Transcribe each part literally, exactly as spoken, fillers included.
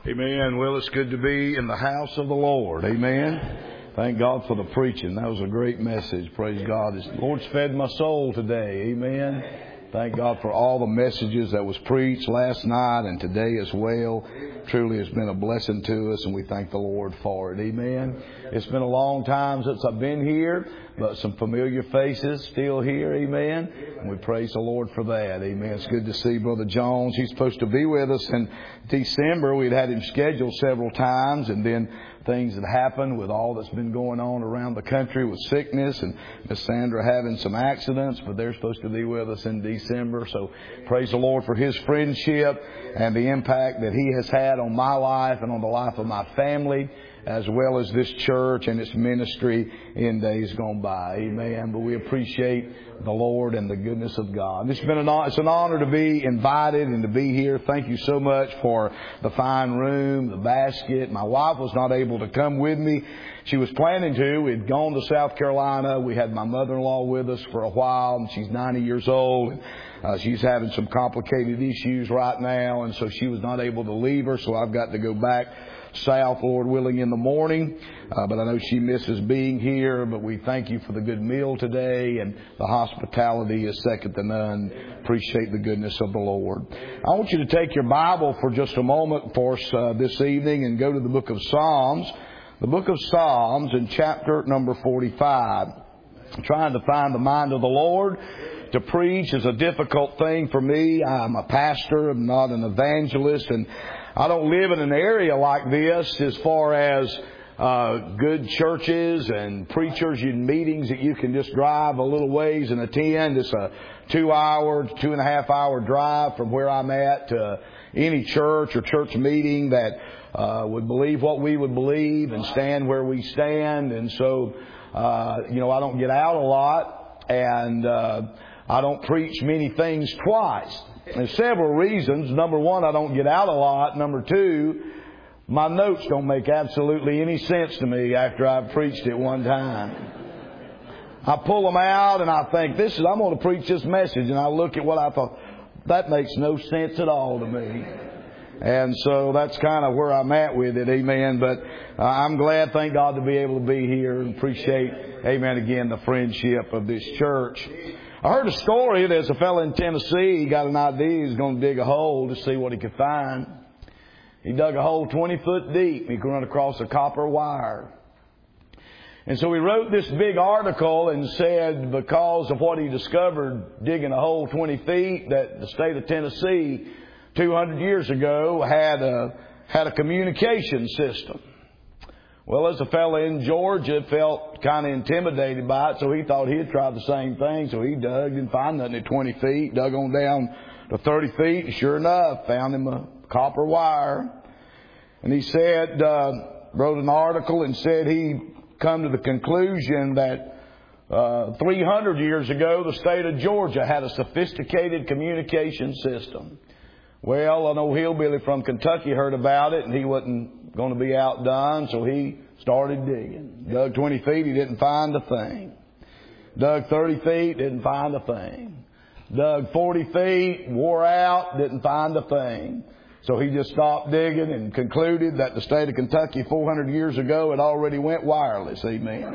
Amen. Well, it's good to be in the house of the Lord. Amen. Thank God for the preaching. That was a great message. Praise God. The Lord's fed my soul today. Amen. Thank God for all the messages that was preached last night and today as well. Truly has been a blessing to us, and we thank the Lord for it. Amen. It's been a long time since I've been here, but some familiar faces still here. Amen. And we praise the Lord for that. Amen. It's good to see Brother Jones. He's supposed to be with us in December. We'd had him scheduled several times, and then things that happened with all that's been going on around the country with sickness and Miss Sandra having some accidents, but they're supposed to be with us in December. So praise the Lord for his friendship and the impact that he has had on my life and on the life of my family, as well as this church and its ministry in days gone by. Amen. But we appreciate the Lord and the goodness of God. It's been an it's an honor to be invited and to be here. Thank you so much for the fine room, the basket. My wife was not able to come with me. She was planning to. We'd gone to South Carolina. We had my mother-in-law with us for a while, and she's ninety years old. Uh, she's having some complicated issues right now, and so she was not able to leave her, so I've got to go back south, Lord willing, in the morning. Uh, but I know she misses being here. But we thank you for the good meal today, and the hospitality is second to none. Appreciate the goodness of the Lord. I want you to take your Bible for just a moment for us uh, this evening and go to the book of Psalms. The book of Psalms in chapter number forty-five. I'm trying to find the mind of the Lord. To preach is a difficult thing for me. I'm a pastor. I'm not an evangelist, and I don't live in an area like this as far as uh, good churches and preachers and meetings that you can just drive a little ways and attend. It's a two-hour, two and a half hour drive from where I'm at to any church or church meeting that uh, would believe what we would believe and stand where we stand. And so, uh, you know, I don't get out a lot, and uh, I don't preach many things twice. There's several reasons. Number one, I don't get out a lot. Number two, my notes don't make absolutely any sense to me after I've preached it one time. I pull them out and I think, this is, I'm going to preach this message. And I look at what I thought, that makes no sense at all to me. And so that's kind of where I'm at with it. Amen. But uh, I'm glad, thank God, to be able to be here and appreciate, amen, again, the friendship of this church. I heard a story. There's a fellow in Tennessee. He got an idea. He's going to dig a hole to see what he could find. He dug a hole twenty foot deep. He could run across a copper wire. And so he wrote this big article and said because of what he discovered digging a hole twenty feet, that the state of Tennessee two hundred years ago had a, had a communication system. Well, as a fellow in Georgia felt kind of intimidated by it, so he thought he'd try the same thing. So he dug, didn't find nothing at twenty feet, dug on down to thirty feet, and sure enough, found him a copper wire. And he said, uh, wrote an article and said he'd come to the conclusion that uh, three hundred years ago, the state of Georgia had a sophisticated communication system. Well, I know Hillbilly from Kentucky heard about it, and he wasn't going to be outdone, so he started digging. Dug twenty feet, he didn't find a thing. Dug thirty feet, didn't find a thing. Dug forty feet, wore out, didn't find a thing. So he just stopped digging and concluded that the state of Kentucky four hundred years ago had already went wireless. Amen.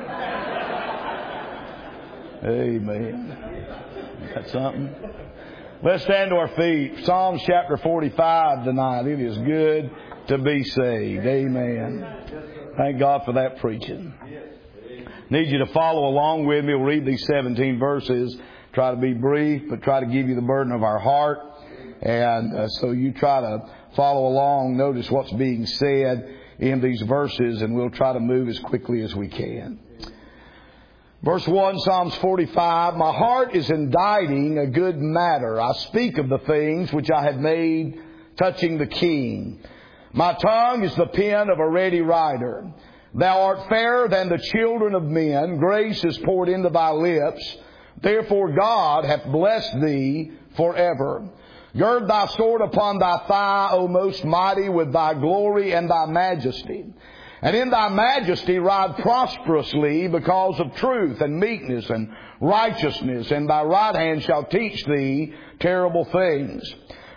Amen. That's something. Let's stand to our feet. Psalms chapter forty-five tonight. It is good to be saved. Amen. Thank God for that preaching. Need you to follow along with me. We'll read these seventeen verses. Try to be brief, but try to give you the burden of our heart. And uh, so you try to follow along. Notice what's being said in these verses, and we'll try to move as quickly as we can. Verse one, Psalms forty-five, my heart is inditing a good matter. I speak of the things which I have made touching the King. My tongue is the pen of a ready writer. Thou art fairer than the children of men. Grace is poured into thy lips. Therefore God hath blessed thee forever. Gird thy sword upon thy thigh, O most mighty, with thy glory and thy majesty. And in thy majesty ride prosperously because of truth and meekness and righteousness. And thy right hand shall teach thee terrible things.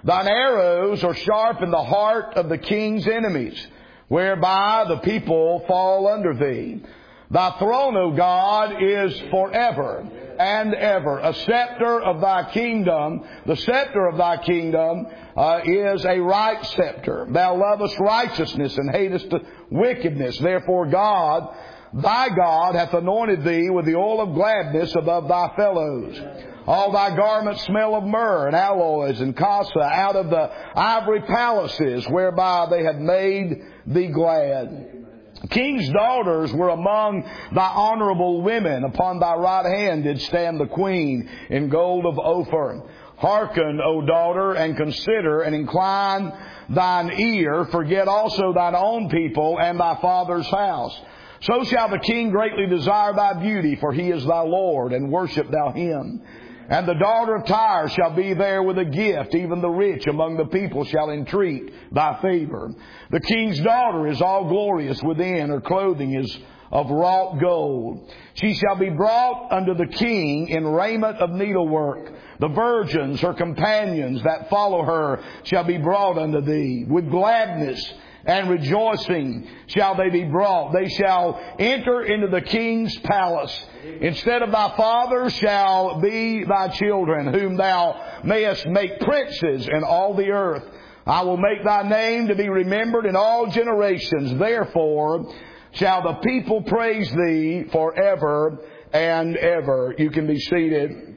Thine arrows are sharp in the heart of the king's enemies, whereby the people fall under thee. Thy throne, O God, is forever and ever. A scepter of thy kingdom, the scepter of thy kingdom uh, is a right scepter. Thou lovest righteousness and hatest wickedness. Therefore God, thy God, hath anointed thee with the oil of gladness above thy fellows. All thy garments smell of myrrh and aloes and casa out of the ivory palaces whereby they have made thee glad. King's daughters were among thy honorable women. Upon thy right hand did stand the queen in gold of Ophir. Hearken, O daughter, and consider, and incline thine ear. Forget also thine own people and thy father's house. So shall the king greatly desire thy beauty, for he is thy Lord, and worship thou him. And the daughter of Tyre shall be there with a gift. Even the rich among the people shall entreat thy favor. The king's daughter is all glorious within. Her clothing is of wrought gold. She shall be brought unto the king in raiment of needlework. The virgins, her companions that follow her, shall be brought unto thee. With gladness and rejoicing shall they be brought. They shall enter into the king's palace. Instead of thy fathers shall be thy children, whom thou mayest make princes in all the earth. I will make thy name to be remembered in all generations. Therefore shall the people praise thee forever and ever. You can be seated.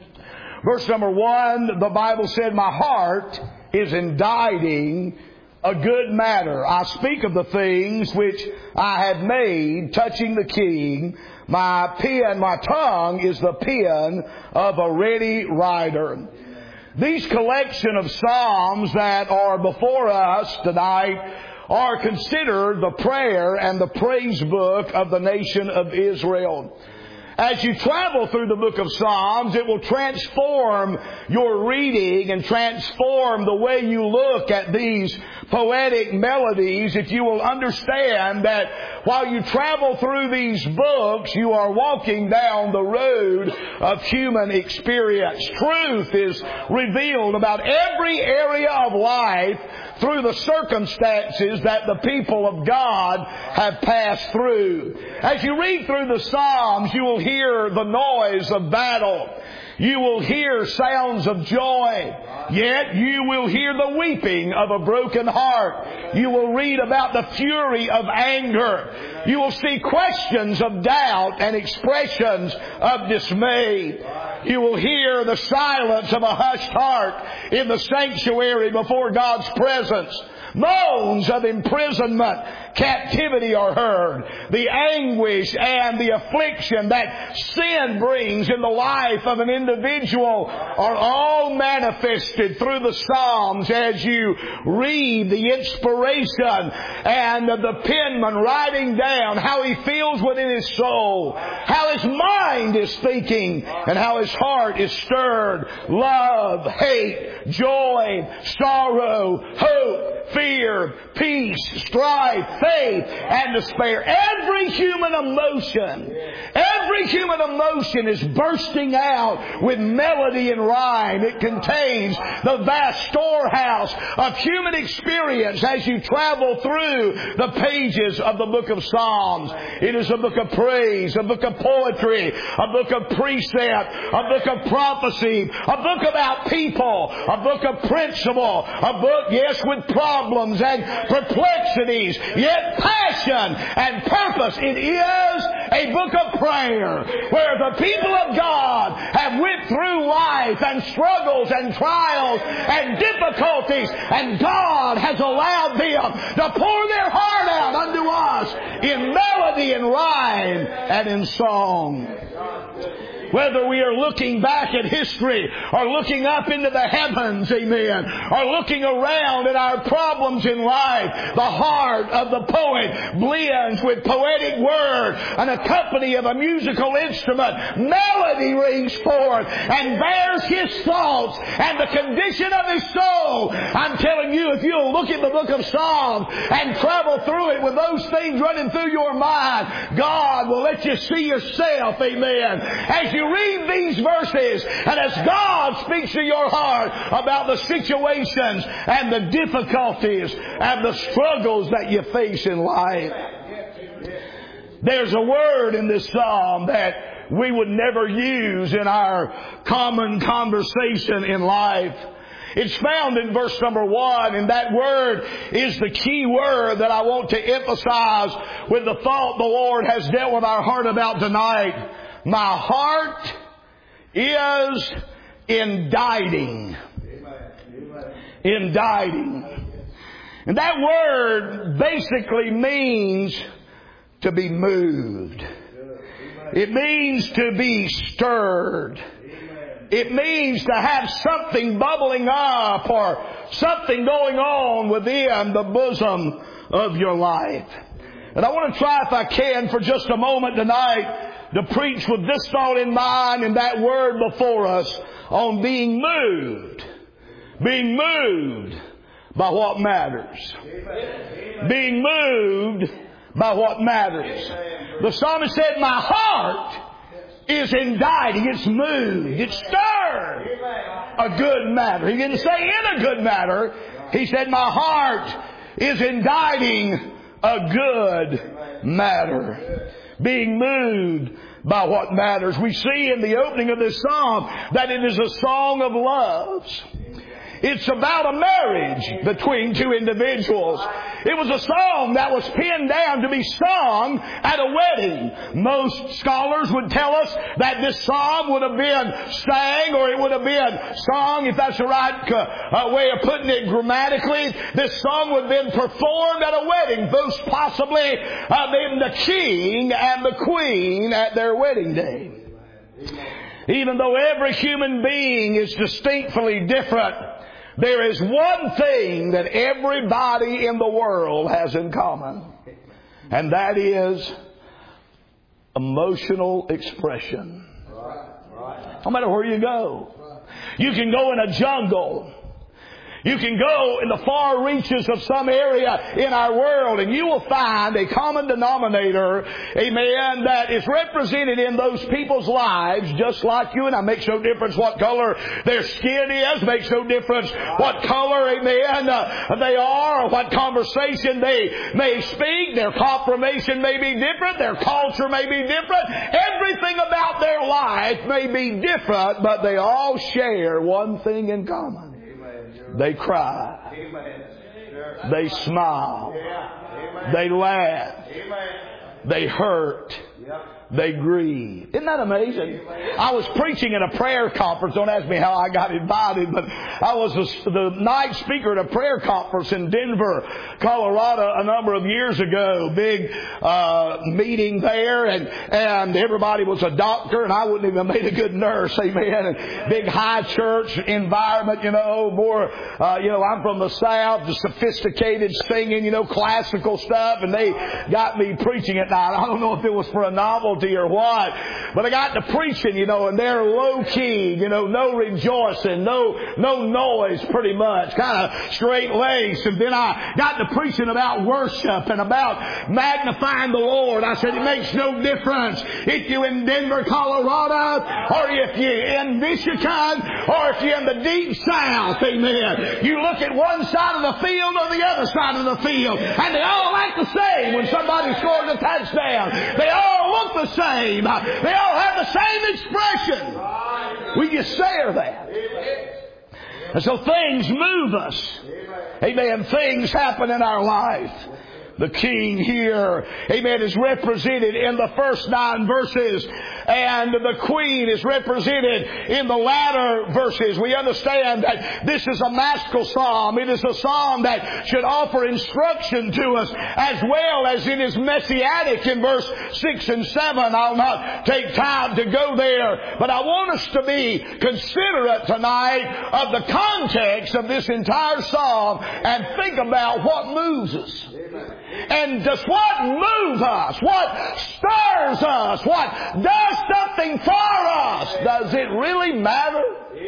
Verse number one, the Bible said, my heart is inditing a good matter. I speak of the things which I have made touching the king. My pen, my tongue is the pen of a ready writer. These collection of psalms that are before us tonight are considered the prayer and the praise book of the nation of Israel. As you travel through the book of Psalms, it will transform your reading and transform the way you look at these poetic melodies if you will understand that while you travel through these books, you are walking down the road of human experience. Truth is revealed about every area of life through the circumstances that the people of God have passed through. As you read through the Psalms, you will hear the noise of battle. You will hear sounds of joy. Yet you will hear the weeping of a broken heart. You will read about the fury of anger. You will see questions of doubt and expressions of dismay. You will hear the silence of a hushed heart in the sanctuary before God's presence. Moans of imprisonment, captivity are heard. The anguish and the affliction that sin brings in the life of an individual are all manifested through the Psalms as you read the inspiration and the penman writing down how he feels within his soul, how his mind is thinking, and how his heart is stirred. Love, hate, joy, sorrow, hope, fear, peace, strife, faith, and despair. Every human emotion, every human emotion is bursting out with melody and rhyme. It contains the vast storehouse of human experience as you travel through the pages of the book of Psalms. It is a book of praise, a book of poetry, a book of precept, a book of prophecy, a book about people, a book of principle, a book, yes, with problems and perplexities, yet passion and purpose. It is a book of prayer where the people of God have went through life and struggles and trials and difficulties, and God has allowed them to pour their heart out unto us in melody and rhyme and in song. Whether we are looking back at history or looking up into the heavens, amen, or looking around at our problems in life, the heart of the poet blends with poetic word and accompany of a musical instrument. Melody rings forth and bears his thoughts and the condition of his soul. I'm telling you, if you'll look at the book of Psalms and travel through it with those things running through your mind, God will let you see yourself, amen, as you read these verses and as God speaks to your heart about the situations and the difficulties and the struggles that you face in life. There's a word in this psalm that we would never use in our common conversation in life. It's found in verse number one, and that word is the key word that I want to emphasize with the thought the Lord has dealt with our heart about tonight. My heart is inditing. Inditing. And that word basically means to be moved. It means to be stirred. It means to have something bubbling up or something going on within the bosom of your life. And I want to try, if I can, for just a moment tonight, to preach with this thought in mind and that word before us on being moved. Being moved by what matters. Being moved by what matters. The psalmist said, my heart is inditing, it's moved, it's stirred. A good matter. He didn't say in a good matter. He said, my heart is inditing a good matter. Being moved by what matters. We see in the opening of this psalm that it is a song of loves. It's about a marriage between two individuals. It was a song that was pinned down to be sung at a wedding. Most scholars would tell us that this psalm would have been sang, or it would have been sung, if that's the right uh, way of putting it grammatically. This song would have been performed at a wedding, most possibly uh, been the king and the queen at their wedding day. Even though every human being is distinctly different, there is one thing that everybody in the world has in common, and that is emotional expression. No matter where you go. You can go in a jungle. You can go in the far reaches of some area in our world and you will find a common denominator, amen, that is represented in those people's lives just like you and I. Makes no difference what color their skin is, makes no difference what color, amen, uh, they are or what conversation they may speak. Their confirmation may be different, their culture may be different, everything about their life may be different, but they all share one thing in common. They cry. Amen. They smile. Yeah. They laugh. Amen. They hurt. Yep. They grieve. Isn't that amazing? I was preaching at a prayer conference. Don't ask me how I got invited, but I was the, the night speaker at a prayer conference in Denver, Colorado a number of years ago. Big uh, meeting there, and and everybody was a doctor, and I wouldn't even have made a good nurse, amen. And big high church environment, you know, more, uh, you know, I'm from the South, the sophisticated singing, you know, classical stuff, and they got me preaching at night. I don't know if it was for a novelty or what, but I got to preaching, you know, and they're low key, you know, no rejoicing, no no noise, pretty much, kind of straight laced. And then I got to preaching about worship and about magnifying the Lord. I said it makes no difference if you're in Denver, Colorado, or if you're in Michigan, or if you're in the deep South, amen. You look at one side of the field or the other side of the field, and they all act the same when somebody scores a touchdown. They all look the same. They all have the same expression. We just share that. And so things move us. Amen. Things happen in our life. The king here, amen, is represented in the first nine verses, and the queen is represented in the latter verses. We understand that this is a maskil psalm. It is a psalm that should offer instruction to us, as well as it is messianic in verse six and seven. I'll not take time to go there, but I want us to be considerate tonight of the context of this entire psalm and think about what moves us. And does what moves us, what stirs us, what does something for us, does it really matter?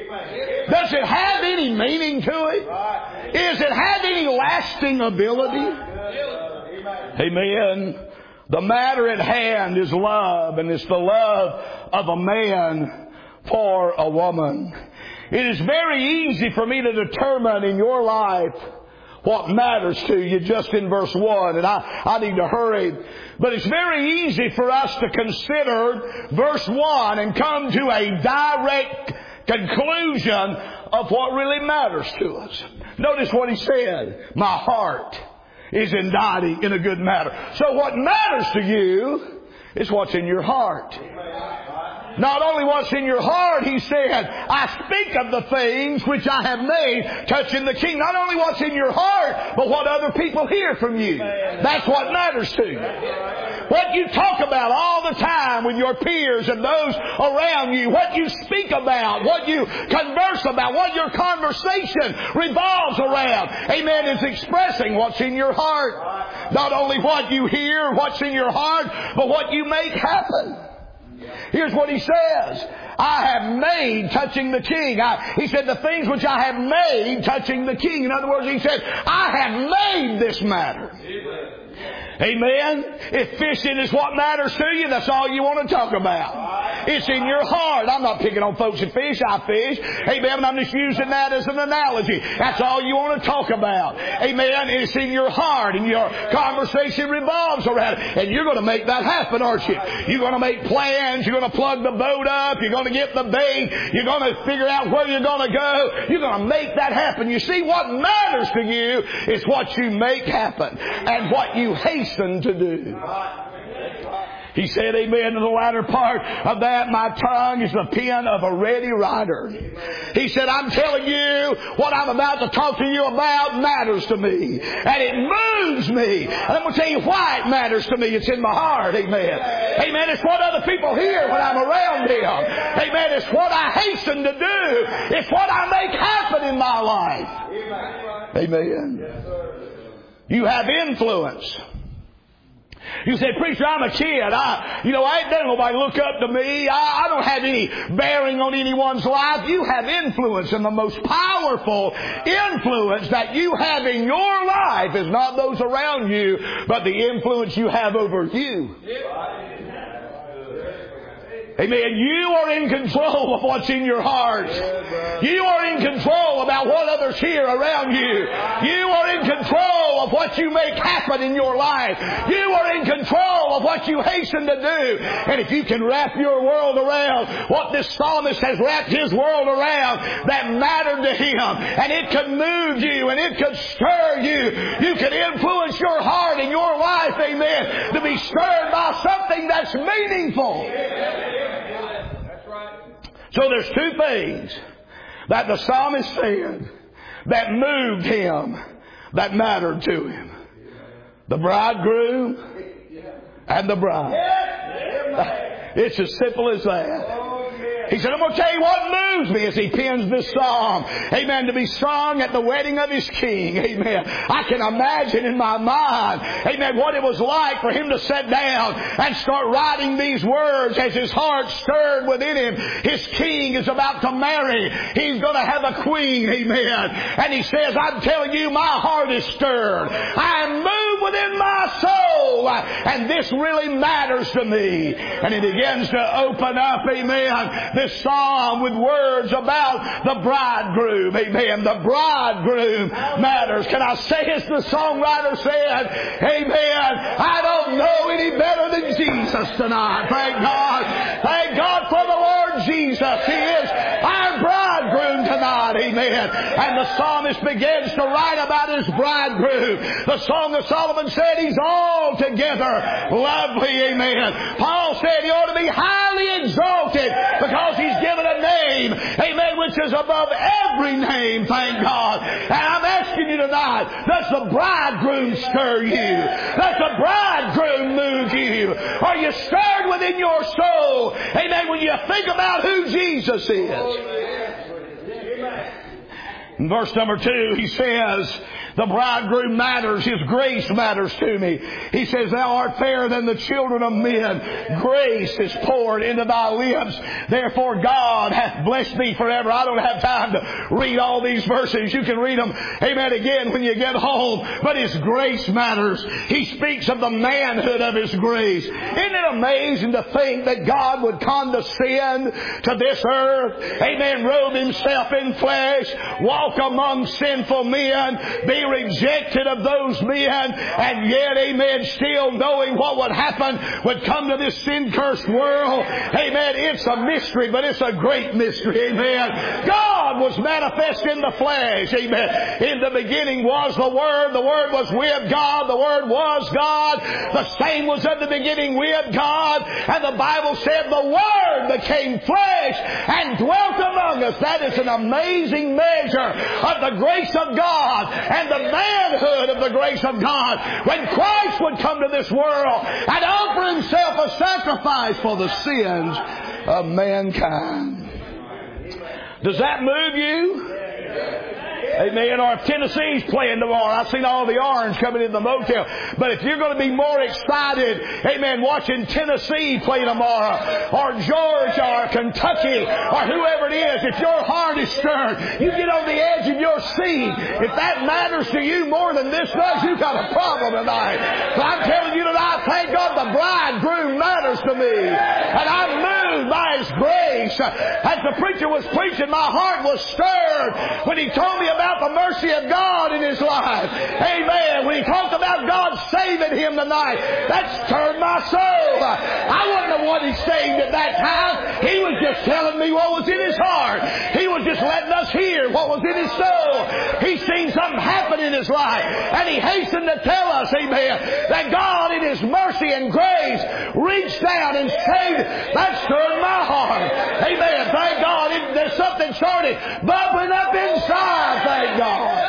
Does it have any meaning to it? Does it have any lasting ability? Amen. The matter at hand is love, and it's the love of a man for a woman. It is very easy for me to determine in your life what matters to you just in verse one, and I, I need to hurry. But it's very easy for us to consider verse one and come to a direct conclusion of what really matters to us. Notice what he said. My heart is indicting in a good matter. So what matters to you is what's in your heart. Not only what's in your heart, he said, I speak of the things which I have made touching the king. Not only what's in your heart, but what other people hear from you. That's what matters to you. What you talk about all the time with your peers and those around you. What you speak about. What you converse about. What your conversation revolves around. Amen. Is expressing what's in your heart. Not only what you hear, what's in your heart, but what you make happen. Here's what he says. I have made touching the king. I, he said the things which I have made touching the king. In other words, he said, I have made this matter. Amen. If fishing is what matters to you, that's all you want to talk about. It's in your heart. I'm not picking on folks that fish. I fish. Amen. I'm just using that as an analogy. That's all you want to talk about. Amen. It's in your heart, and your conversation revolves around it. And you're going to make that happen, aren't you? You're going to make plans. You're going to plug the boat up. You're going to get the bait. You're going to figure out where you're going to go. You're going to make that happen. You see, what matters to you is what you make happen and what you hasten to do. He said, amen, in the latter part of that, my tongue is the pen of a ready writer. He said, I'm telling you, what I'm about to talk to you about matters to me. And it moves me. And I'm going to tell you why it matters to me. It's in my heart, amen. Amen, it's what other people hear when I'm around them. Amen, it's what I hasten to do. It's what I make happen in my life. Amen. You have influence. You say, preacher, I'm a kid. I, you know, I ain't letting nobody look up to me. I, I don't have any bearing on anyone's life. You have influence, and the most powerful influence that you have in your life is not those around you, but the influence you have over you. Amen. You are in control of what's in your heart. You are in control about what others hear around you. You are in control of what you make happen in your life. You are in control of what you hasten to do. And if you can wrap your world around what this psalmist has wrapped his world around that mattered to him, and it could move you and it could stir you, you can influence your heart and your life, amen, to be stirred by something that's meaningful. So there's two things that the psalmist said that moved him, that mattered to him. The bridegroom and the bride. It's as simple as that. He said, I'm going to tell you what moves me as he pens this psalm. Amen. To be sung at the wedding of his king. Amen. I can imagine in my mind, amen, what it was like for him to sit down and start writing these words as his heart stirred within him. His king is about to marry. He's going to have a queen. Amen. And he says, I'm telling you, my heart is stirred. I am moved within my soul. And this really matters to me. And he begins to open up, amen, this psalm with words about the bridegroom. Amen. The bridegroom matters. Can I say as the songwriter said, amen, I don't know any better than Jesus tonight. Thank God. Thank God for the Lord Jesus. He is our bridegroom tonight. Amen. And the psalmist begins to write about his bridegroom. The Song of Solomon said he's altogether lovely. Amen. Paul said he ought to be highly exalted because he's given a name, amen, which is above every name, thank God. And I'm asking you tonight, does the bridegroom stir you? Does the bridegroom move you? Are you stirred within your soul, amen, when you think about who Jesus is? In verse number two, he says The bridegroom matters. His grace matters to me. He says, thou art fairer than the children of men. Grace is poured into thy lips. Therefore God hath blessed thee forever. I don't have time to read all these verses. You can read them, amen, again when you get home. But His grace matters. He speaks of the manhood of His grace. Isn't it amazing to think that God would condescend to this earth? Amen. Robe Himself in flesh. Walk among sinful men. Be rejected of those men. And yet, amen, still knowing what would happen would come to this sin-cursed world. Amen. It's a mystery, but it's a great mystery. Amen. God was manifest in the flesh. Amen. In the beginning was the Word. The Word was with God. The Word was God. The same was at the beginning with God. And the Bible said the Word became flesh and dwelt among us. That is an amazing measure of the grace of God and the manhood of the grace of God. When Christ would come to this world and offer Himself a sacrifice for the sins of mankind. Does that move you? Amen. Or if Tennessee's playing tomorrow, I've seen all the orange coming in the motel. But if you're going to be more excited, amen, watching Tennessee play tomorrow, or Georgia, or Kentucky, or whoever it is, if your heart is stirred, you get on the edge of your seat. If that matters to you more than this does, you've got a problem tonight. So I'm telling you tonight, thank God the bridegroom matters to me. And I'm moved by His grace. As the preacher was preaching, my heart was stirred when he told me about the mercy of God in his life. Amen. When he talked about God saving him tonight, that stirred my soul. I wasn't the one He saved at that time. He was just telling me what was in his heart. He was just letting us hear what was in his soul. He's seen something happen in his life, and he hastened to tell us, amen, that God in His mercy and grace reached down and saved. That stirred my heart. Amen. Thank God. It, there's something started bubbling up inside. Thank God.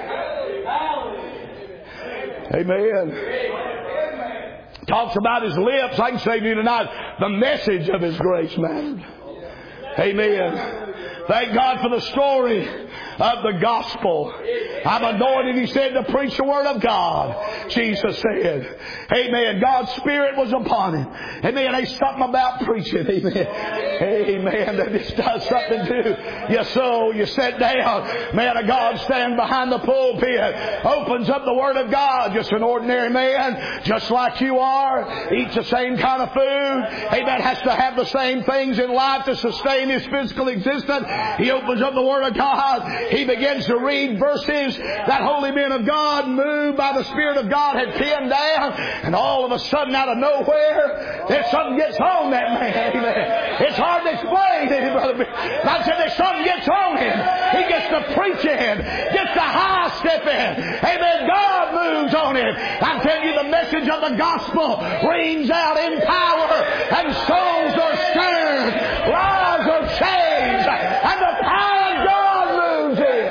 Amen. Talks about His lips. I can say to you tonight, the message of His grace mattered. Amen. Thank God for the story of the gospel. I'm anointed, He said, to preach the Word of God. Jesus said, amen, God's Spirit was upon Him. Amen. There's something about preaching. Amen. Amen. That just does something to your soul. You sit down. Man of God stand behind the pulpit. Opens up the Word of God. Just an ordinary man. Just like you are. Eats the same kind of food. Amen. Has to have the same things in life to sustain his physical existence. He opens up the Word of God. He begins to read verses that holy men of God, moved by the Spirit of God, had penned down. And all of a sudden, out of nowhere, there's something gets on that man. Amen. It's hard to explain to him, brother. God said there's something gets on him. He gets to preaching, gets to high stepping. Amen. God moves on him. I'm telling you, the message of the gospel rings out in power, and souls are stirred, lives are changed, and the power of God moves in.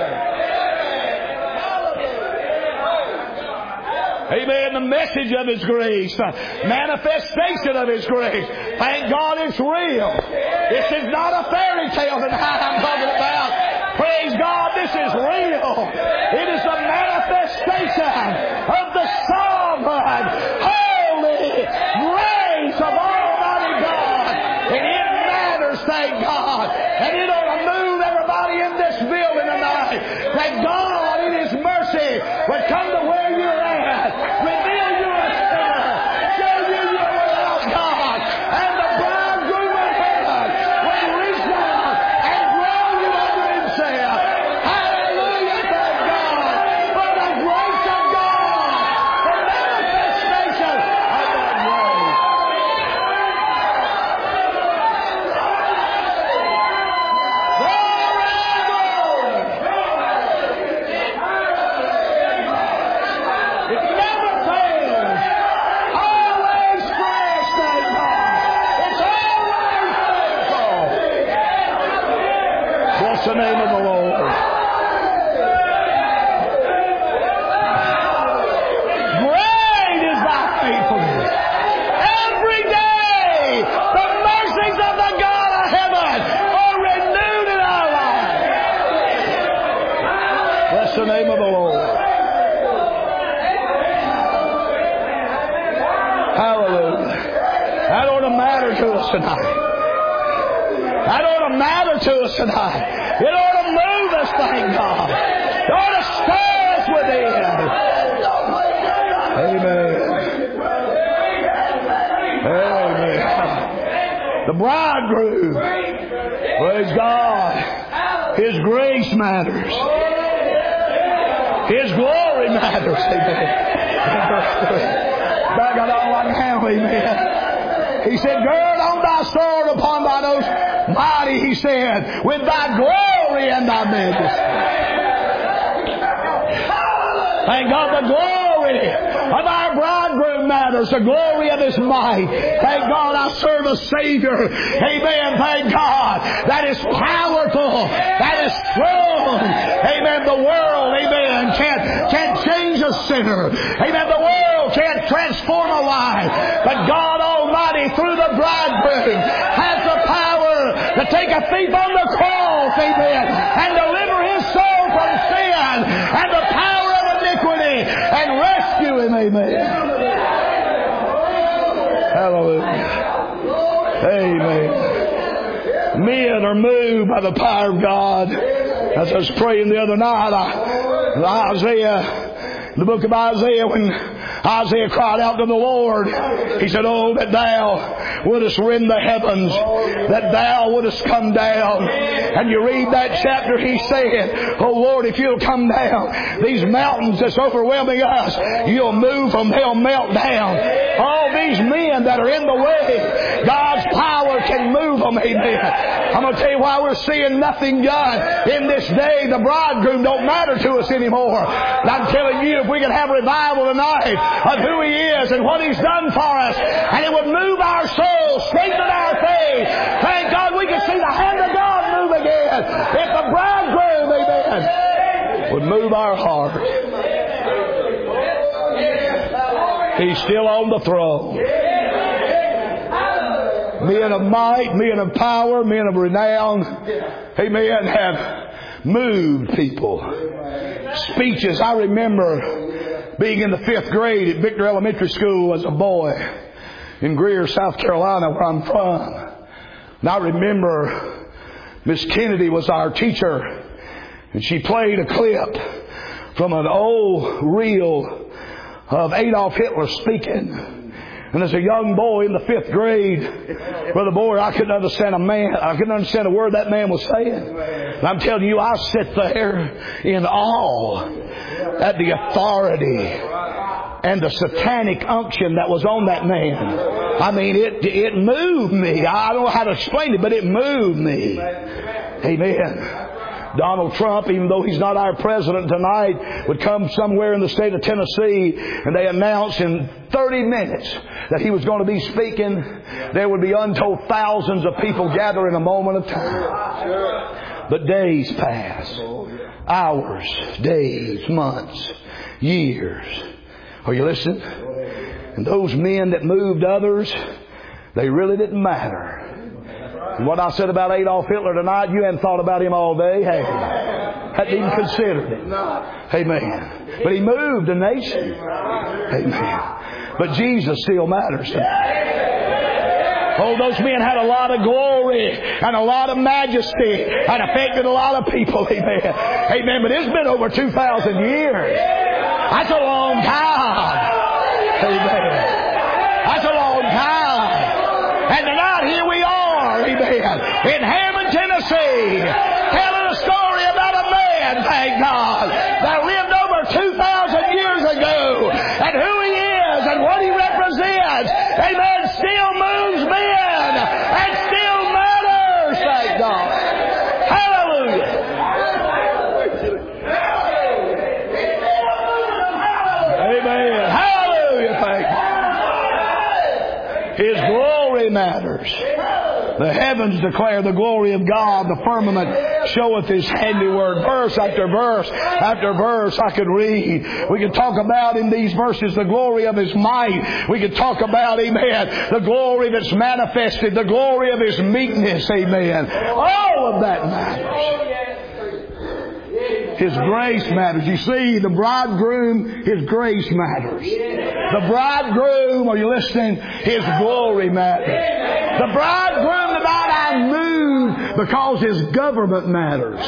Amen. The message of His grace, the manifestation of His grace. Thank God it's real. This is not a fairy tale tonight I'm talking about. Praise God, this is real. It is the manifestation of the sovereign, holy grace of Almighty God. And it matters, thank God. And it ought to move everybody in this building tonight. That God in His mercy would come to where you're at. Reveal you're a sinner. Show you you're without God. And the bridegroom of heaven would reach down and draw you under Himself. Hallelujah, thank God. For the grace of God to us tonight. That ought to matter to us tonight. It ought to move us, thank God. It ought to stir us within. Amen. Amen. The bridegroom, praise God, His grace matters. His glory matters. Amen. Back on all I can handle, amen. He said, gird on thy sword upon thine oath mighty, he said, with thy glory and thy majesty. Thank God the glory of our bridegroom matters, the glory of His might. Thank God I serve a Savior. Amen. Thank God. That is powerful. That is strong. Amen. The world, amen, can't, can't change a sinner. Amen. The world can't transform a life. But God Almighty, through the bridegroom, has the power to take a thief on the cross, amen, and deliver his soul from sin and the power of iniquity and rescue him, amen. Hallelujah. Amen. Men are moved by the power of God. As I was praying the other night, I, Isaiah, the book of Isaiah, when Isaiah cried out to the Lord, he said, oh, that thou wouldest rend the heavens, that thou wouldest come down. And you read that chapter, he said, oh Lord, if you'll come down, these mountains that's overwhelming us, you'll move them, they'll melt down. All these men that are in the way, God's power can move them, amen. I'm going to tell you why we're seeing nothing done in this day. The bridegroom don't matter to us anymore. And I'm telling you, if we can have revival tonight of who He is and what He's done for us, and it would move our souls, strengthen our faith. Thank God we can see the hand of God move again. If the bridegroom, amen, would move our heart. He's still on the throne. Men of might, men of power, men of renown, amen, have moved people. Speeches. I remember being in the fifth grade at Victor Elementary School as a boy in Greer, South Carolina, where I'm from. And I remember Miss Kennedy was our teacher, and she played a clip from an old reel of Adolf Hitler speaking. And as a young boy in the fifth grade, Brother Boyer, I couldn't understand a man, I couldn't understand a word that man was saying. And I'm telling you, I sit there in awe at the authority and the satanic unction that was on that man. I mean, it it moved me. I don't know how to explain it, but it moved me. Amen. Donald Trump, even though he's not our president tonight, would come somewhere in the state of Tennessee, and they announced in thirty minutes that he was going to be speaking. There would be untold thousands of people gather in a moment of time. But days pass. Hours, days, months, years. Are you listening? And those men that moved others, they really didn't matter. And what I said about Adolf Hitler tonight, you hadn't thought about him all day, have you? Hadn't even considered it. Amen. But he moved a nation. Amen. But Jesus still matters tonight. Oh, those men had a lot of glory and a lot of majesty and affected a lot of people. Amen. Amen. But it's been over two thousand years. That's a long time. Amen. That's a long time. And tonight here we are, amen, in Hammond, Tennessee, telling a story about a man, thank God, that lived over two thousand years ago, and who he is and what he represents, amen, still moves men and still matters, thank God. Hallelujah. Amen. Hallelujah, thank God. His glory matters. The heavens declare the glory of God. The firmament showeth His handiwork. Verse after verse after verse I could read. We could talk about in these verses the glory of His might. We could talk about, amen, the glory that's manifested. The glory of His meekness, amen. All of that matters. His grace matters. You see, the bridegroom, His grace matters. The bridegroom, are you listening? His glory matters. The bridegroom tonight, I move because His government matters.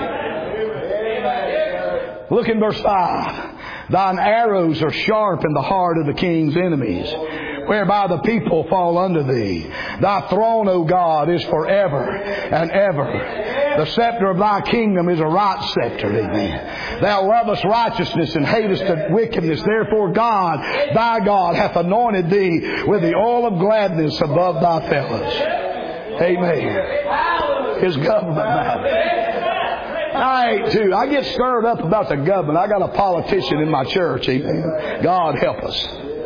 Look in verse five. Thine arrows are sharp in the heart of the king's enemies, whereby the people fall unto thee. Thy throne, O God, is forever and ever. The scepter of thy kingdom is a right scepter. Amen. Thou lovest righteousness and hatest wickedness. Therefore God, thy God, hath anointed thee with the oil of gladness above thy fellows. Amen. His government matters. I ain't too. I get stirred up about the government. I got a politician in my church. Amen. God help us.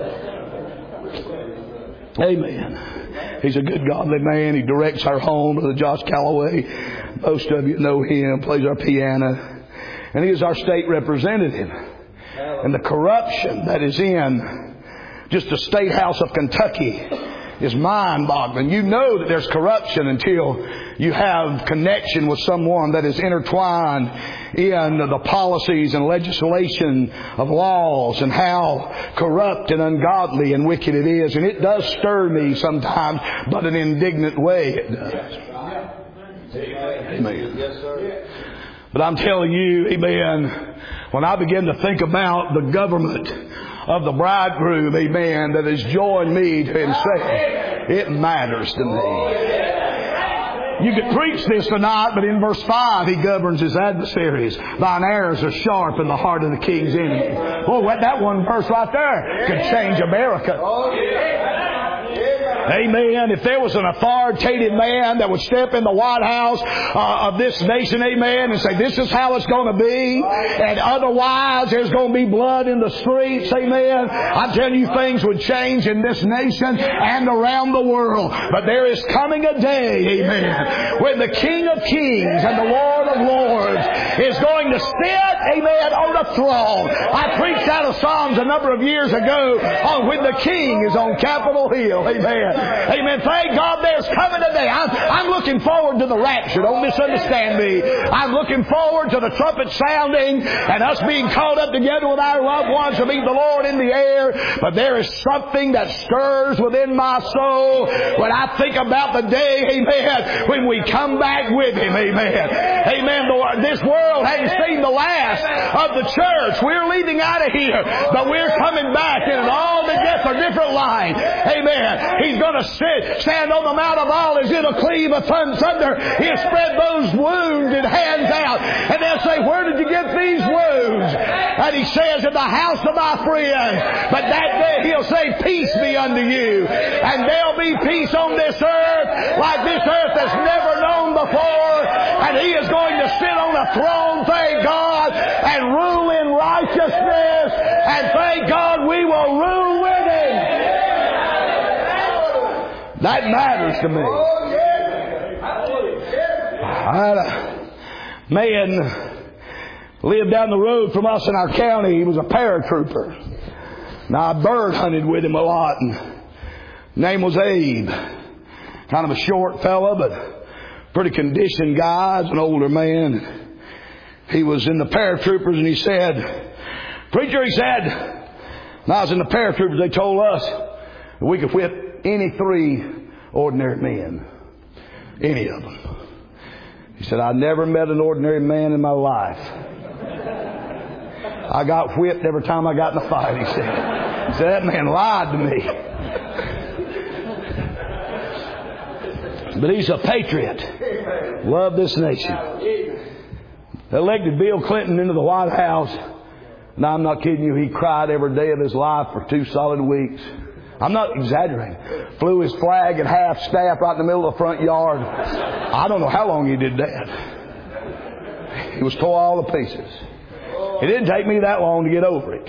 Amen. He's a good godly man. He directs our home, Brother Josh Calloway. Most of you know him. Plays our piano. And he is our state representative. And the corruption that is in just the State House of Kentucky is mind-boggling. You know that there's corruption until you have connection with someone that is intertwined in the policies and legislation of laws and how corrupt and ungodly and wicked it is. And it does stir me sometimes, but in an indignant way it does. Amen. Yes, sir. But I'm telling you, amen, when I begin to think about the government of the bridegroom, amen, that has joined me to Himself, it matters to me. You could preach this tonight, but in verse five, He governs His adversaries. Thine arrows are sharp in the heart of the king's enemy. Oh, that one verse right there could change America. Amen. If there was an authoritative man that would step in the White House uh, of this nation, amen, and say, this is how it's going to be, and otherwise there's going to be blood in the streets, amen, I'm telling you, things would change in this nation and around the world. But there is coming a day, amen, when the King of Kings and the Lord of Lords is going to sit, amen, on the throne. I preached out of Psalms a number of years ago on when the King is on Capitol Hill, amen. Amen. Thank God there's coming a day. I'm, I'm looking forward to the rapture. Don't misunderstand me. I'm looking forward to the trumpet sounding and us being caught up together with our loved ones to meet the Lord in the air. But there is something that stirs within my soul when I think about the day, amen, when we come back with Him, amen. Amen. This world hasn't seen the last of the church. We're leaving out of here, but we're coming back in an altogether different light. Amen. He's going to sit, stand on the Mount of Olives. It'll cleave a thunder. He'll spread those wounded hands out. And they'll say, where did you get these wounds? And He says, in the house of my friend. But that day He'll say, peace be unto you. And there'll be peace on this earth like this earth has never known before. And He is going to sit on the throne, thank God, and rule in righteousness. And thank God we will rule with Him. That matters to me. I had a man lived down the road from us in our county. He was a paratrooper. Now, I bird hunted with him a lot. And name was Abe. Kind of a short fella, but pretty conditioned guy. He's an older man. He was in the paratroopers, and he said, preacher, he said, when I was in the paratroopers, they told us that we could whip any three ordinary men. Any of them. He said, I never met an ordinary man in my life. I got whipped every time I got in a fight, he said. He said, that man lied to me. But he's a patriot. Love this nation. They elected Bill Clinton into the White House. Now, I'm not kidding you. He cried every day of his life for two solid weeks. I'm not exaggerating. Flew his flag at half staff right in the middle of the front yard. I don't know how long he did that. He was tore all to pieces. It didn't take me that long to get over it.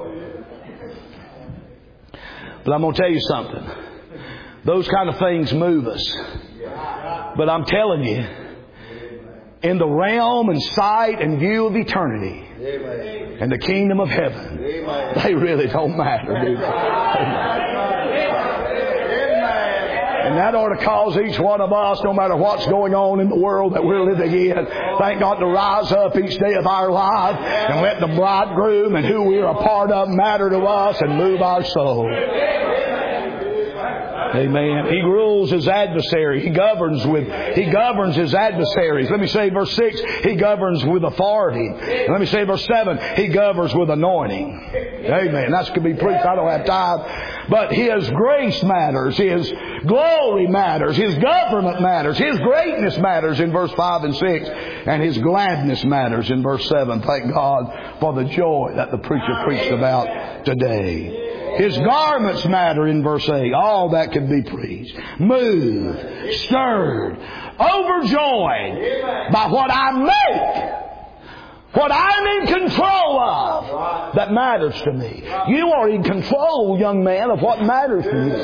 But I'm going to tell you something. Those kind of things move us. But I'm telling you, in the realm and sight and view of eternity and the kingdom of heaven, they really don't matter, do they? And that ought to cause each one of us, no matter what's going on in the world that we're living in, thank God, to rise up each day of our life and let the bridegroom and who we're a part of matter to us and move our soul. Amen. He rules his adversary. He governs with, he governs his adversaries. Let me say verse six, he governs with authority. Let me say verse seven, he governs with anointing. Amen. That's going to be preached. I don't have time. But His grace matters. His glory matters. His government matters. His greatness matters in verse five and six. And His gladness matters in verse seven. Thank God for the joy that the preacher preached about today. His garments matter in verse eight. All that can be preached. Moved, stirred, overjoyed by what I make. What I'm in control of that matters to me. You are in control, young man, of what matters to you.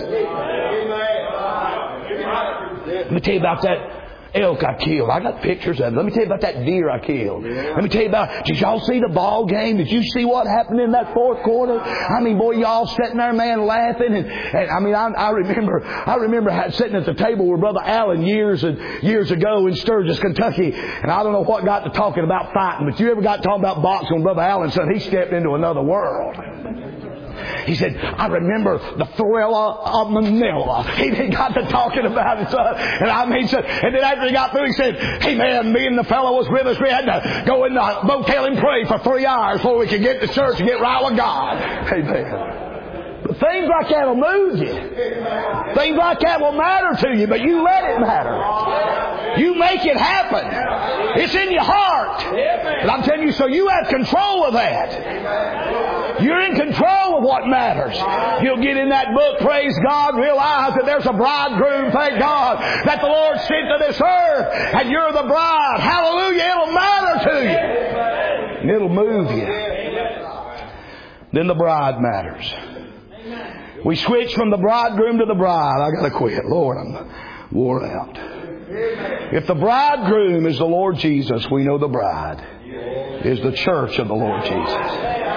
Let me tell you about that elk I killed. I got pictures of it. Let me tell you about that deer I killed. Let me tell you about, did y'all see the ball game? Did you see what happened in that fourth quarter? I mean, boy, y'all sitting there, man, laughing. And, and I mean, I, I remember, I remember sitting at the table with Brother Allen years and years ago in Sturgis, Kentucky. And I don't know what got to talking about fighting, but you ever got talking about boxing with Brother Allen? Son, he stepped into another world. He said, I remember the Thrilla of Manila. He, he got to talking about it, son. And I mean, son, and then after he got through, he said, hey man, me and the fellow was with us. We had to go in the motel and pray for three hours before we could get to church and get right with God. Amen. But things like that will move you. Things like that will matter to you, but you let it matter. You make it happen. It's in your heart. And I'm telling you, so you have control of that. You're in control of what matters. You'll get in that book, praise God, realize that there's a bridegroom, thank God, that the Lord sent to this earth, and you're the bride. Hallelujah, it'll matter to you. And it'll move you. Then the bride matters. We switch from the bridegroom to the bride. I got to quit. Lord, I'm wore out. If the bridegroom is the Lord Jesus, we know the bride is the church of the Lord Jesus.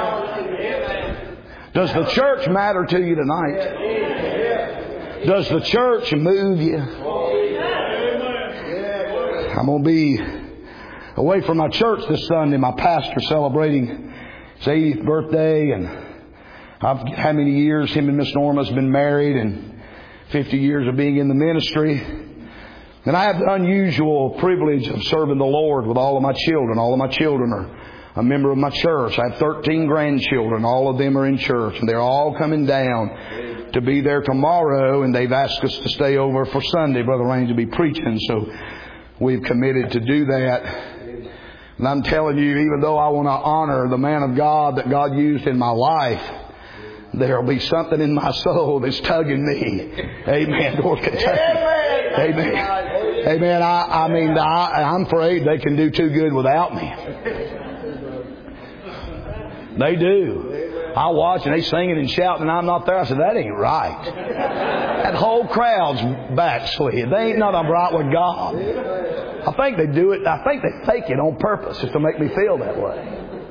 Does the church matter to you tonight? Does the church move you? I'm going to be away from my church this Sunday. My pastor celebrating his eightieth birthday, and I've, how many years him and Miss Norma's been married, and fifty years of being in the ministry. And I have the unusual privilege of serving the Lord with all of my children. All of my children are a member of my church. I have thirteen grandchildren. All of them are in church, and they're all coming down to be there tomorrow, and they've asked us to stay over for Sunday. Brother Raines will be preaching, so we've committed to do that. And I'm telling you, even though I want to honor the man of God that God used in my life, there'll be something in my soul that's tugging me. Amen. Toward Kentucky. Amen. Amen. I, I mean, I, I'm afraid they can do too good without me. They do. I watch and they singing and shouting and I'm not there. I said, that ain't right. That whole crowd's backslid. They ain't nothing right with God. I think they do it. I think they fake it on purpose just to make me feel that way.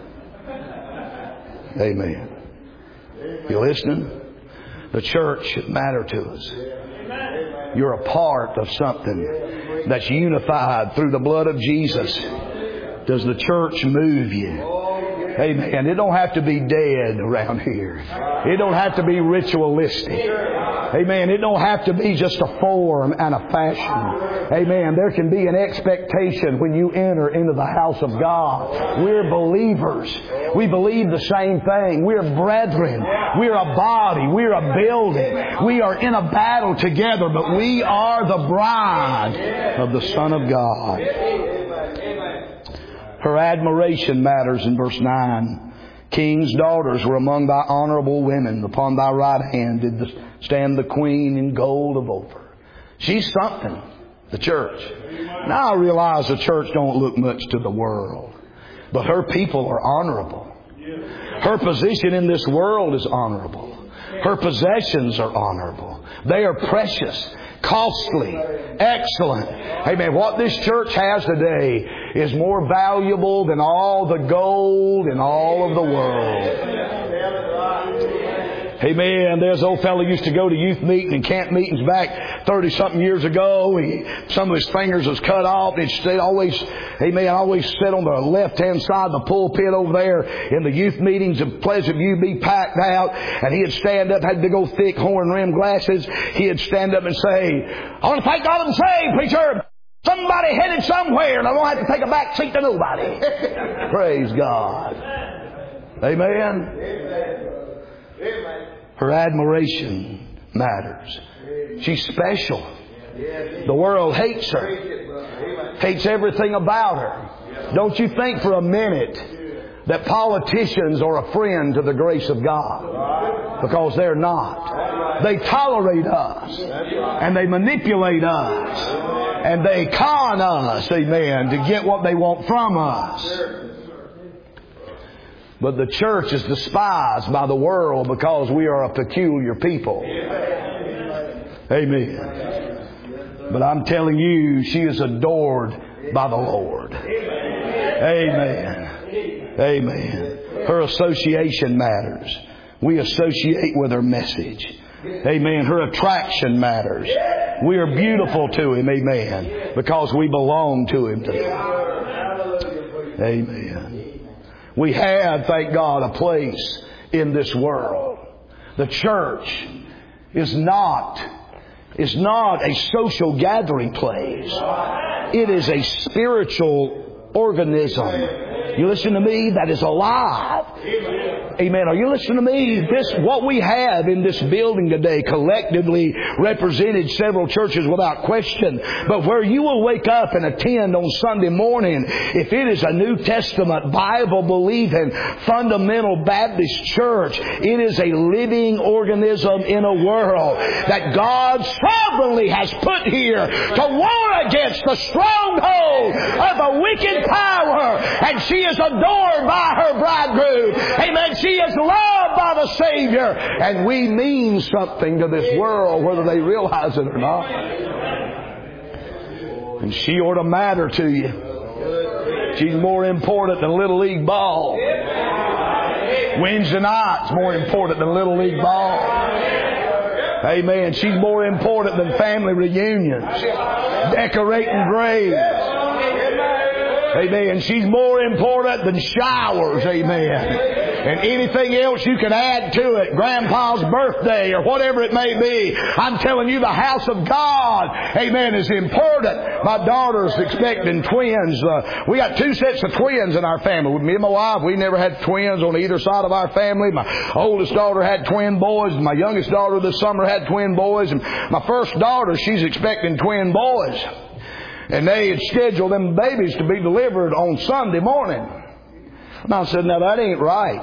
Amen. You listening? The church should matter to us. You're a part of something that's unified through the blood of Jesus. Does the church move you? Amen. It don't have to be dead around here. It don't have to be ritualistic. Amen. It don't have to be just a form and a fashion. Amen. There can be an expectation when you enter into the house of God. We're believers. We believe the same thing. We're brethren. We're a body. We're a building. We are in a battle together, but we are the bride of the Son of God. Her admiration matters in verse nine. King's daughters were among thy honorable women. Upon thy right hand did stand the queen in gold of Ophir. She's something, the church. Now I realize the church don't look much to the world, but her people are honorable. Her position in this world is honorable. Her possessions are honorable. They are precious, costly, excellent. Amen. What this church has today is more valuable than all the gold in all of the world. Amen. There's an old fellow used to go to youth meeting and camp meetings back thirty-something years ago. He, some of his fingers was cut off. And he'd always, amen, always sit on the left-hand side of the pulpit over there in the youth meetings of Pleasant View, be packed out. And he'd stand up, had big old thick horn-rimmed glasses. He'd stand up and say, I want to thank God I'm saved, preacher. Somebody headed somewhere and I don't have to take a back seat to nobody. Praise God. Amen. Her admiration matters. She's special. The world hates her. Hates everything about her. Don't you think for a minute that politicians are a friend to the grace of God. Because they're not. They tolerate us. And they manipulate us. And they con us, amen, to get what they want from us. But the church is despised by the world because we are a peculiar people. Amen. But I'm telling you, she is adored by the Lord. Amen. Amen. Her association matters. We associate with her message. Amen. Her attraction matters. We are beautiful to Him. Amen. Because we belong to Him today. Amen. We have, thank God, a place in this world. The church is not, is not a social gathering place. It is a spiritual organism. You listen to me? That is alive. Amen. Are you listening to me? This, what we have in this building today collectively represented several churches without question. But where you will wake up and attend on Sunday morning, if it is a New Testament, Bible-believing, fundamental Baptist church, it is a living organism in a world that God sovereignly has put here to war against the stronghold of a wicked power. And she is adored by her bridegroom. Amen. She is loved by the Savior. And we mean something to this world, whether they realize it or not. And she ought to matter to you. She's more important than Little League ball. Wednesday night's more important than Little League ball. Amen. She's more important than family reunions, decorating graves. Amen. She's more important than showers. Amen. And anything else you can add to it, Grandpa's birthday or whatever it may be. I'm telling you, the house of God, amen, is important. My daughter's expecting twins. Uh, we got two sets of twins in our family. Me and my wife, we never had twins on either side of our family. My oldest daughter had twin boys. And my youngest daughter this summer had twin boys. And my first daughter, she's expecting twin boys. And they had scheduled them babies to be delivered on Sunday morning. And I said, now that ain't right.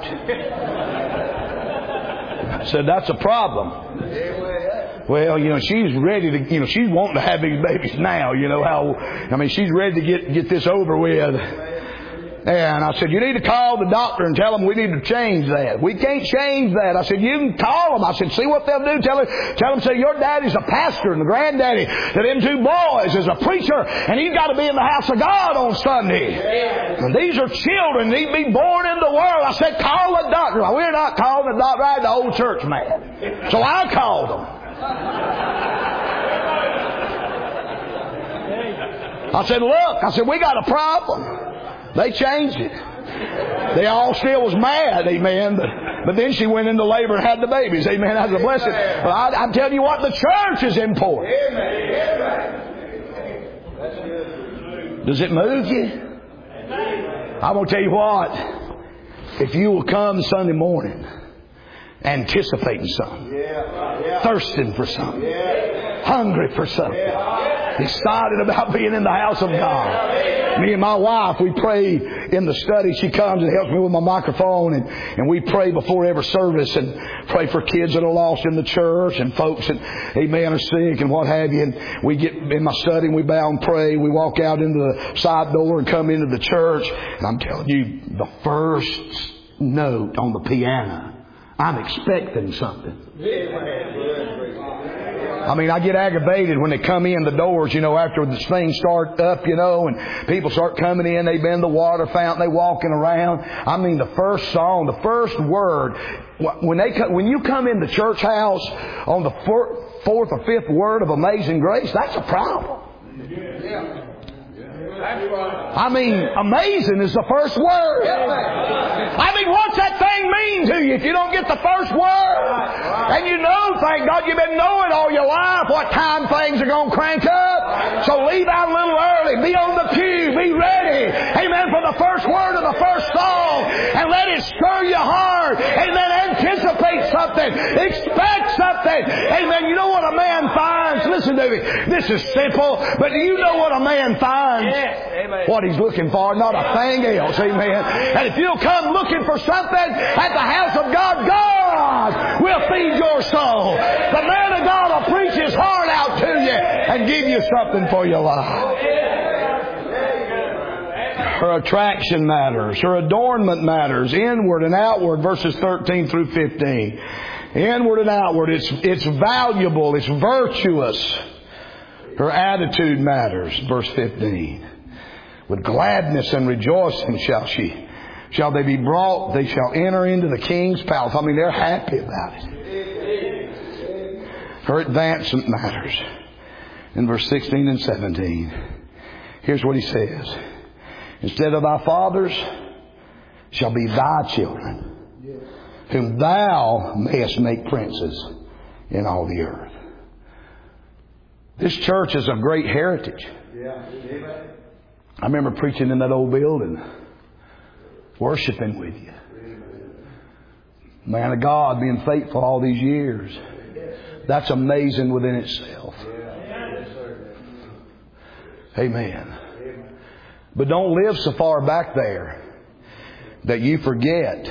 I said, that's a problem. Well, you know, she's ready to, you know, she's wanting to have these babies now. You know how, I mean, she's ready to get, get this over with. And I said, you need to call the doctor and tell them we need to change that. We can't change that. I said, you can call them. I said, see what they'll do. Tell them, tell them, say, your daddy's a pastor and the granddaddy to them two boys is a preacher and he's got to be in the house of God on Sunday. And these are children. They need to be born in the world. I said, call the doctor. Well, we're not calling the doctor. I had the old church man. So I called them. I said, look, I said, we got a problem. They changed it. They all still was mad, amen. But, but then she went into labor and had the babies, amen. That's a blessing. But I, I'm telling you what, the church is important. Does it move you? I'm going to tell you what. If you will come Sunday morning anticipating something, thirsting for something, hungry for something, excited about being in the house of God. Me and my wife, we pray in the study. She comes and helps me with my microphone, and, and we pray before every service and pray for kids that are lost in the church and folks that, amen, are sick and what have you. And we get in my study and we bow and pray. We walk out into the side door and come into the church. And I'm telling you, the first note on the piano I'm expecting something. I mean, I get aggravated when they come in the doors, you know, after the things start up, you know, and people start coming in. They've been the water fountain. They walking around. I mean, the first song, the first word, when they when you come in the church house on the fourth or fifth word of Amazing Grace, that's a problem. I mean, amazing is the first word. I mean, what's that thing mean to you if you don't get the first word? And you know, thank God, you've been knowing all your life what time things are going to crank up. So leave out a little early. Be on the pew. Be ready. Amen. For the first word of the first song. And let it stir your heart. Amen. Anticipate something. Expect something. Amen. You know what a man finds? Listen to me. This is simple. But do you know what a man finds? Amen. What he's looking for, not a thing else. Amen. And if you'll come looking for something at the house of God, God will feed your soul. The man of God will preach his heart out to you and give you something for your life. Her attraction matters. Her adornment matters. Inward and outward, verses thirteen through fifteen. Inward and outward, it's, it's valuable. It's virtuous. Her attitude matters, verse fifteen. With gladness and rejoicing shall she, shall they be brought, they shall enter into the king's palace. I mean, they're happy about it. Her advancement matters. In verse sixteen and seventeen, here's what he says. Instead of thy fathers shall be thy children, whom thou mayest make princes in all the earth. This church is of great heritage. I remember preaching in that old building, worshiping with you. Man of God, being faithful all these years. That's amazing within itself. Amen. But don't live so far back there that you forget.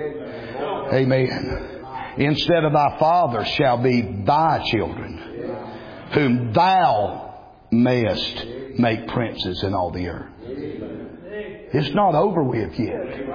Amen. Instead of thy fathers shall be thy children, whom thou mayest make princes in all the earth. It's not over with yet.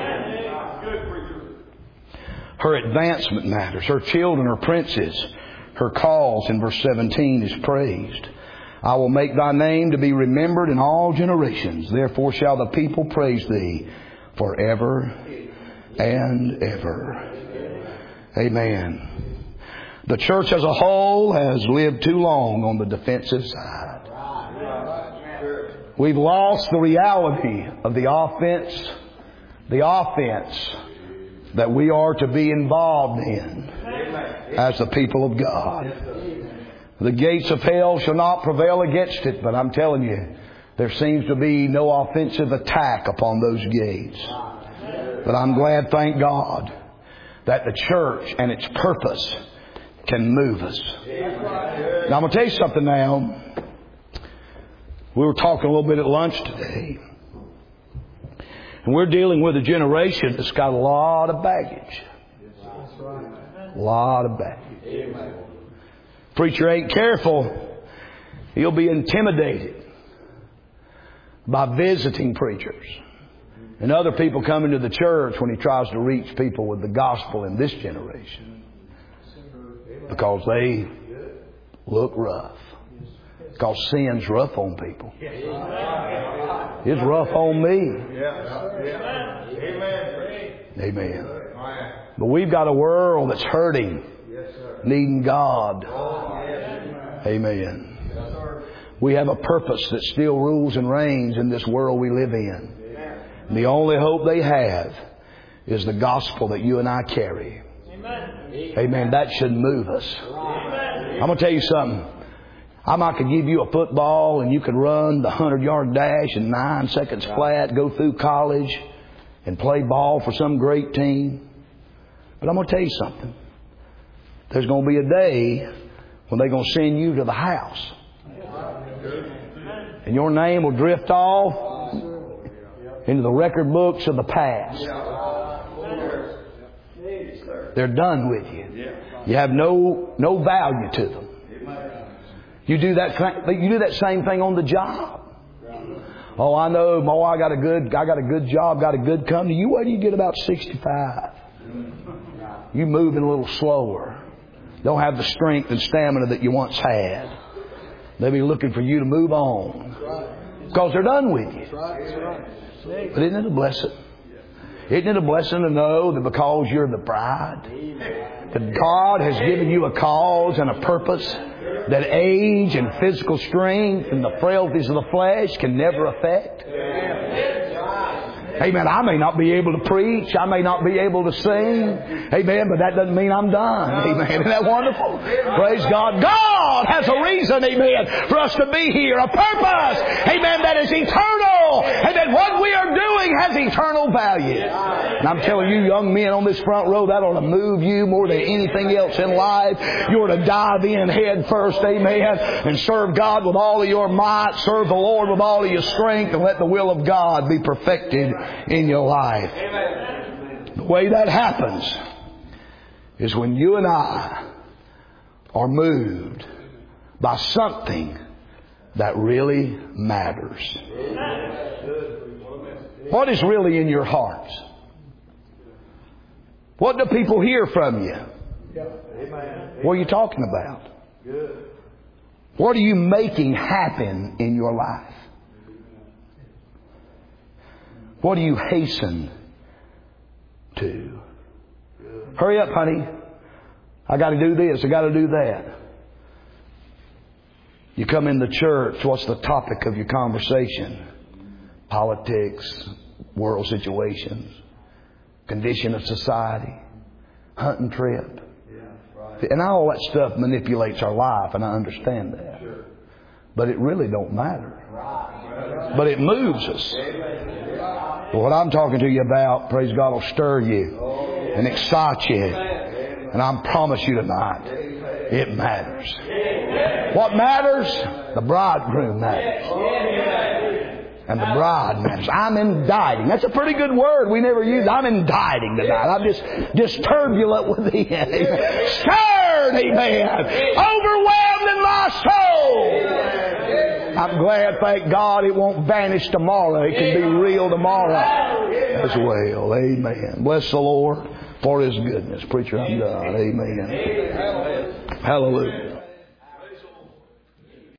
Her advancement matters. Her children are princes. Her cause in verse seventeen is praised. I will make thy name to be remembered in all generations. Therefore shall the people praise thee forever and ever. Amen. The church as a whole has lived too long on the defensive side. We've lost the reality of the offense, the offense that we are to be involved in as the people of God. The gates of hell shall not prevail against it, but I'm telling you, there seems to be no offensive attack upon those gates. But I'm glad, thank God, that the church and its purpose can move us. Now I'm going to tell you something now. We were talking a little bit at lunch today. And we're dealing with a generation that's got a lot of baggage. A lot of baggage. Preacher ain't careful, he'll be intimidated by visiting preachers and other people coming to the church when he tries to reach people with the gospel in this generation. Because they look rough. Because sin's rough on people. It's rough on me. Amen. But we've got a world that's hurting, needing God. Amen. We have a purpose that still rules and reigns in this world we live in. And the only hope they have is the gospel that you and I carry. Amen. That should move us. I'm going to tell you something. I might could give you a football and you could run the hundred-yard dash in nine seconds flat, go through college and play ball for some great team. But I'm going to tell you something. There's going to be a day when they're going to send you to the house. And your name will drift off into the record books of the past. They're done with you. You have no no value to them. You do that you do that same thing on the job. Oh, I know, oh, I got a good I got a good job, got a good company. You wait till you get about sixty-five. You moving a little slower. Don't have the strength and stamina that you once had. They'll be looking for you to move on. Because they're done with you. But isn't it a blessing? Isn't it a blessing to know that because you're the bride, that God has given you a cause and a purpose that age and physical strength and the frailties of the flesh can never affect? Amen. I may not be able to preach. I may not be able to sing. Amen. But that doesn't mean I'm done. Amen. Isn't that wonderful? Praise God. God has a reason, amen, for us to be here. A purpose, amen, that is eternal. And that what we are doing has eternal value. And I'm telling you, young men on this front row, that ought to move you more than anything else in life. You ought to dive in head first, amen, and serve God with all of your might. Serve the Lord with all of your strength, and let the will of God be perfected in your life. The way that happens is when you and I are moved by something that really matters. What is really in your hearts? What do people hear from you? What are you talking about? What are you making happen in your life? What do you hasten to? Hurry up, honey. I got to do this. I got to do that. You come in the church. What's the topic of your conversation? Politics, world situations, condition of society, hunting trip. And all that stuff manipulates our life, and I understand that. But it really don't matter. But it moves us. But what I'm talking to you about, praise God, will stir you and excite you. And I promise you tonight, it matters. What matters? The bridegroom matters. And the bride matters. I'm indicting. That's a pretty good word we never use. I'm indicting tonight. I'm just, just turbulent within. Amen. Stirred, amen. Overwhelmed in my soul. I'm glad, thank God, it won't vanish tomorrow. It can be real tomorrow as well. Amen. Bless the Lord for His goodness. Preacher, I'm done. Amen. Hallelujah.